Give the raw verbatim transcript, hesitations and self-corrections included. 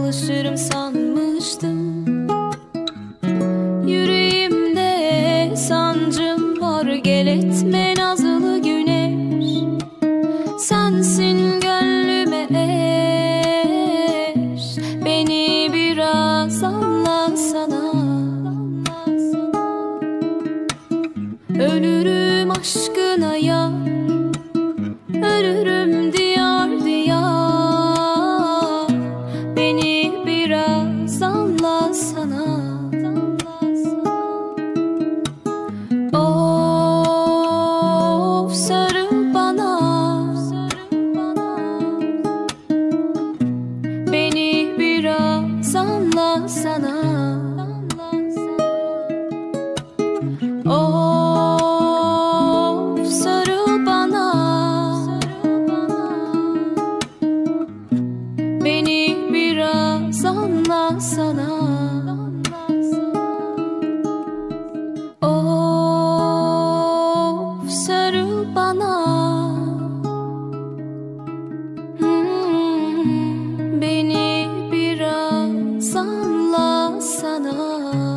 alışırım sanmıştım. Yüreğimde sancım var, gel etme nazlı güneş. Sensin gönlüme eş, beni biraz anlasana. Ölürüm aşkına ya, ölürüm diyar diyar. Beni biraz anlasana. Of sarıl bana, beni biraz anlasana. Of sarıl bana, beni biraz anlasana. Of sarıl bana, hmm, beni biraz anlasana.